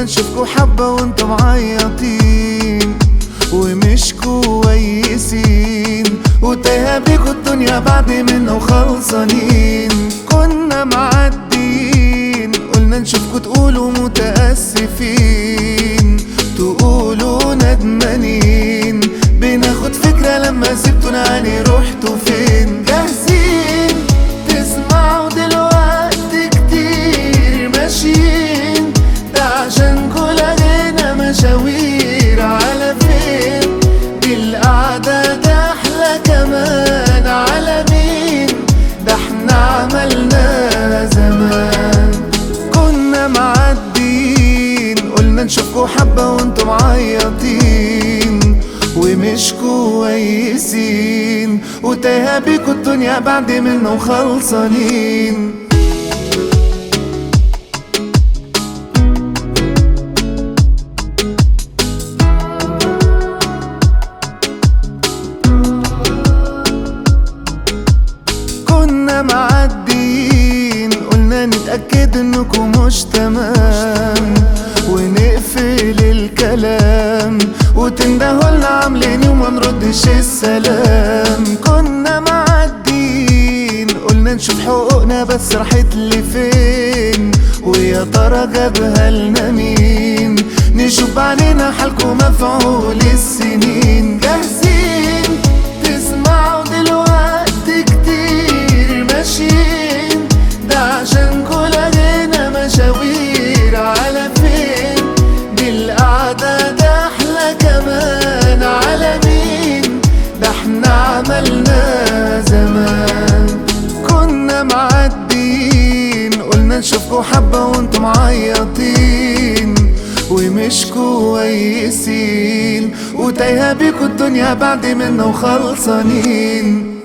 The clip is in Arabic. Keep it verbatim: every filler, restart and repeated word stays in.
نشوفكوا حبة وانتم معيطين ومش كويسين، وتايهة بيكوا الدنيا بعد منه وخلصانين. كنا معديين قلنا نشوفكوا تقولوا متأسفين، تقولوا ندمانين، بناخد فكرة لما سبتونا عني رحتوا فين. جاهزين تسمعوا دلوقتي كتير ماشيين، ده عشان كل لينا مشاوير على فين. دي القعدة ده أحلى كمان على مين، ده احنا عملنا زمان. كنا معديين قلنا نشوفكوا حبة وانتم معيطين ومش كويسين، وتايهة بيكوا الدنيا بعد منه وخلصانين. كنا معديين قلنا نتأكد انكم مش تمام ونقفل الكلام، وتندهولنا عاملين وما نردش السلام. كنا معديين قلنا نشوف حقوقنا بس راحت لي فين، ويا ترى جابها لنا مين. نشوف بعدين حالكم مفعول السنين. جاهزين تسمعوا دلوقتي كتير ماشيين، ده عشان كل لينا مشاوير على فين. دي القعدة ده أحلى كمان على مين، ده احنا عملنا زمان. كنا معديين قلنا نشوفكوا حبة وانتم معيطين ومش كويسين، وتايهة بيكوا الدنيا بعد منه وخلصانين.